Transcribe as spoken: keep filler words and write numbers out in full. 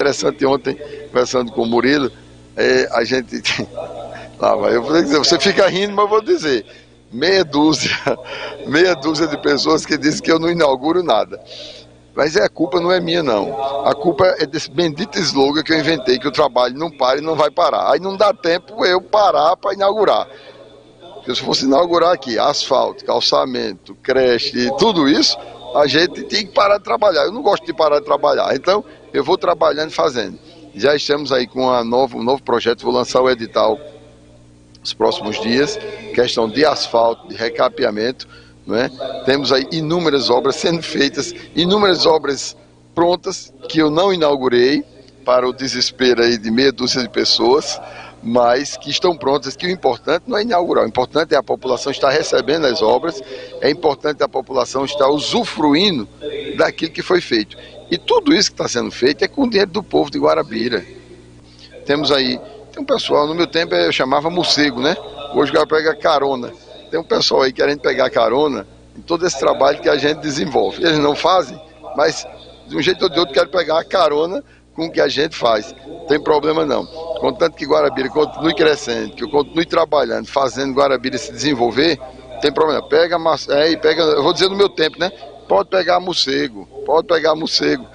interessante ontem, conversando com o Murilo, é, a gente... Lá vai, eu vou dizer, você fica rindo, mas eu vou dizer, meia dúzia, meia dúzia de pessoas que dizem que eu não inauguro nada. Mas é, a culpa não é minha, não. A culpa é desse bendito slogan que eu inventei, que o trabalho não para e não vai parar. Aí não dá tempo eu parar para inaugurar. Porque se fosse inaugurar aqui asfalto, calçamento, creche e tudo isso, a gente tem que parar de trabalhar. Eu não gosto de parar de trabalhar, então eu vou trabalhando e fazendo. Já estamos aí com uma nova, um novo projeto, vou lançar o edital nos próximos dias, questão de asfalto, de recapeamento, não é? Temos aí inúmeras obras sendo feitas, inúmeras obras prontas, que eu não inaugurei, para o desespero aí de meia dúzia de pessoas, mas que estão prontas, que o importante não é inaugurar, o importante é a população estar recebendo as obras, é importante a população estar usufruindo daquilo que foi feito. E tudo isso que está sendo feito é com o dinheiro do povo de Guarabira. Temos aí, tem um pessoal, no meu tempo eu chamava morcego, né? Hoje o cara pega carona. Tem um pessoal aí querendo pegar carona em todo esse trabalho que a gente desenvolve. Eles não fazem, mas de um jeito ou de outro querem pegar a carona com o que a gente faz. Não tem problema não. Contanto que Guarabira continue crescendo, que eu continue trabalhando, fazendo Guarabira se desenvolver, não tem problema. Pega, é, pega, eu vou dizer no meu tempo, né? Pode pegar morcego, pode pegar morcego.